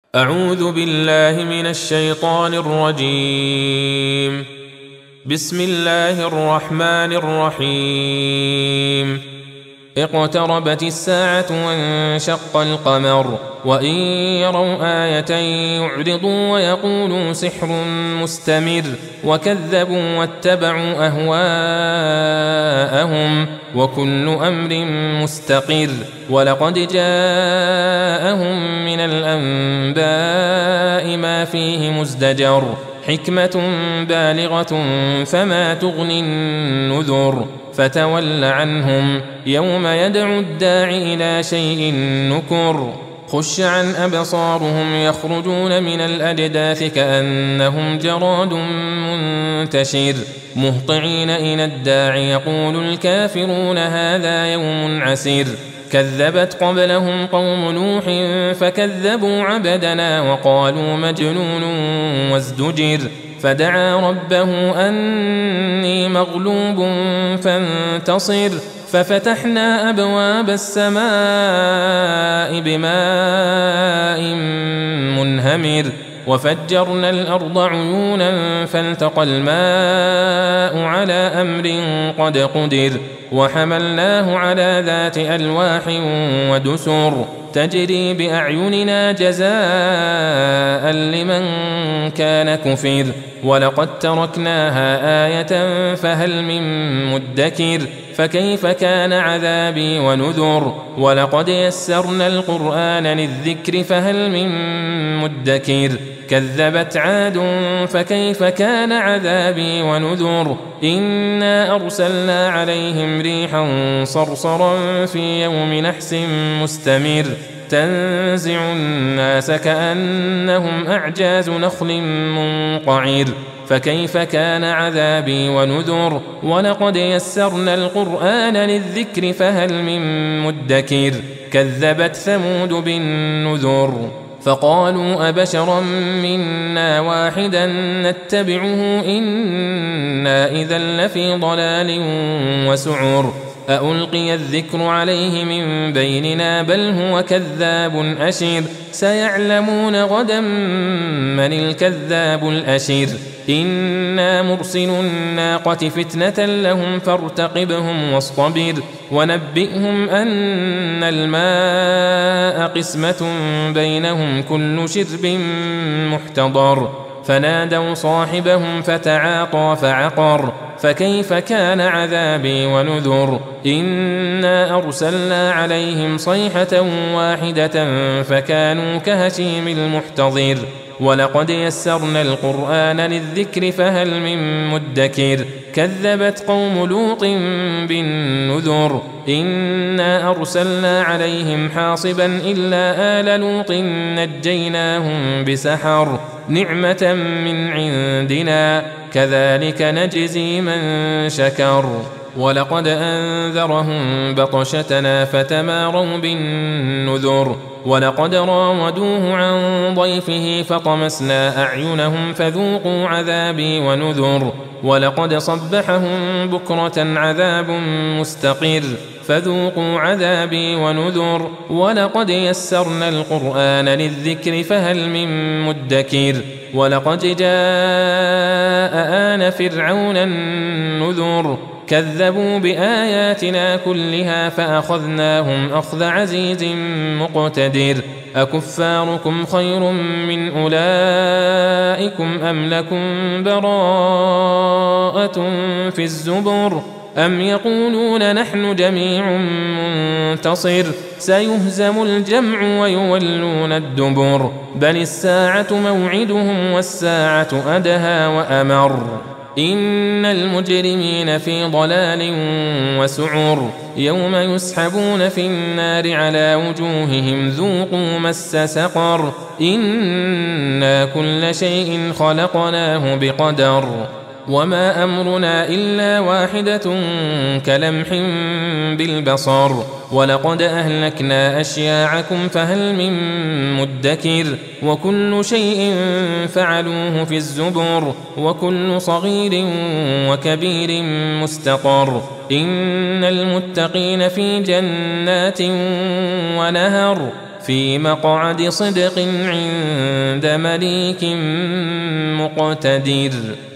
أعوذ بالله من الشيطان الرجيم. بسم الله الرحمن الرحيم. اقتربت الساعة وانشق القمر وإن يروا آية يعرضوا ويقولوا سحر مستمر وكذبوا واتبعوا أهواءهم وكل أمر مستقر. ولقد جاءهم من الأنباء ما فيه مزدجر حكمة بالغة فما تغني النذر. فتول عنهم يوم يدعو الداع إلى شيء نكر. خش عن أبصارهم يخرجون من الأجداث كأنهم جراد منتشر مهطعين إلى الداع يقول الكافرون هذا يوم عسير. كذبت قبلهم قوم نوح فكذبوا عبدنا وقالوا مجنون وازدجر. فدعا ربه أني مغلوب فانتصر. ففتحنا أبواب السماء بماء منهمر وفجرنا الأرض عيونا فالتقى الماء على أمر قد قدر. وحملناه على ذات ألواح ودسر تجري بأعيننا جزاء لمن كان كفر. ولقد تركناها آية فهل من مدكر. فكيف كان عذابي ونذر. ولقد يسرنا القرآن للذكر فهل من مدكر. كذبت عاد فكيف كان عذابي ونذر. إنا أرسلنا عليهم ريحا صرصرا في يوم نحس مستمر تنزع الناس كأنهم أعجاز نخل منقعر. فكيف كان عذابي ونذر. ولقد يسرنا القرآن للذكر فهل من مدكر. كذبت ثمود بالنذر فقالوا أبشرا منا واحدا نتبعه إنا إذا لفي ضلال وسعر. أألقي الذكر عليه من بيننا بل هو كذاب أشر. سيعلمون غدا من الكذاب الأشر. إنا مرسل الناقة فتنة لهم فارتقبهم واصطبر. ونبئهم أن الماء قسمة بينهم كل شرب محتضر. فنادوا صاحبهم فتعاطى فعقر. فكيف كان عذابي ونذر. إنا أرسلنا عليهم صيحة واحدة فكانوا كهشيم المحتضر. ولقد يسرنا القرآن للذكر فهل من مدكر. كذبت قوم لوط بالنذر. إنا أرسلنا عليهم حاصبا إلا آل لوط نجيناهم بسحر نعمة من عندنا كذلك نجزي من شكر. ولقد أنذرهم بطشتنا فتماروا بالنذر. ولقد راودوه عن ضيفه فطمسنا أعينهم فذوقوا عذابي ونذر. ولقد صبحهم بكرة عذاب مستقر فذوقوا عذابي ونذر. ولقد يسرنا القرآن للذكر فهل من مدكر. ولقد جاء آل فرعون النذر. كذبوا بآياتنا كلها فأخذناهم أخذ عزيز مقتدر. أكفاركم خير من أولئكم أم لكم براءة في الزبر. أم يقولون نحن جميع منتصر. سيهزم الجمع ويولون الدبر. بل الساعة موعدهم والساعة أدهى وأمر. إن المجرمين في ضلال وسعر. يوم يسحبون في النار على وجوههم ذوقوا مس سقر. إنا كل شيء خلقناه بقدر. وما أمرنا إلا واحدة كلمح بالبصر. ولقد أهلكنا أشياعكم فهل من مدكر. وكل شيء فعلوه في الزبر. وكل صغير وكبير مستقر. إن المتقين في جنات ونهر في مقعد صدق عند مليك مقتدر.